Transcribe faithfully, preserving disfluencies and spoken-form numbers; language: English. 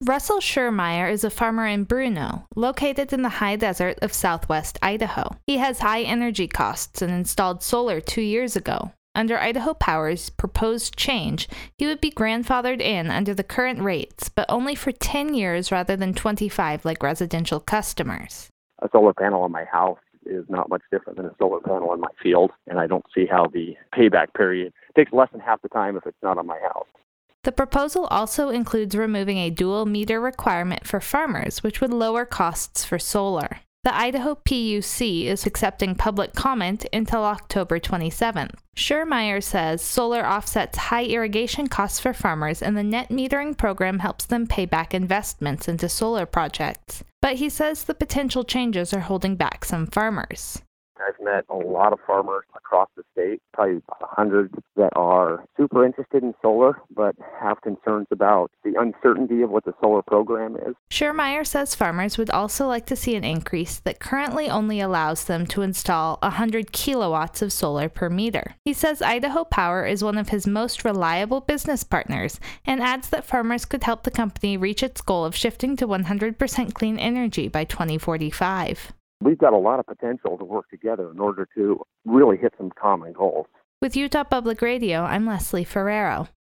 Russell Schurmeyer is a farmer in Bruno, located in the high desert of southwest Idaho. He has high energy costs and installed solar two years ago. Under Idaho Power's proposed change, he would be grandfathered in under the current rates, but only for ten years rather than twenty-five like residential customers. A solar panel on my house is not much different than a solar panel on my field, and I don't see how the payback period takes less than half the time if it's not on my house. The proposal also includes removing a dual meter requirement for farmers, which would lower costs for solar. The Idaho P U C is accepting public comment until October twenty-seventh. Schurmeyer says solar offsets high irrigation costs for farmers, and the net metering program helps them pay back investments into solar projects. But he says the potential changes are holding back some farmers. I've met a lot of farmers across the state, probably a hundred, that are super interested in solar, but have concerns about the uncertainty of what the solar program is. Schurmeyer says farmers would also like to see an increase that currently only allows them to install one hundred kilowatts of solar per meter. He says Idaho Power is one of his most reliable business partners, and adds that farmers could help the company reach its goal of shifting to one hundred percent clean energy by twenty forty-five. We've got a lot of potential to work together in order to really hit some common goals. With Utah Public Radio, I'm Leslie Ferrero.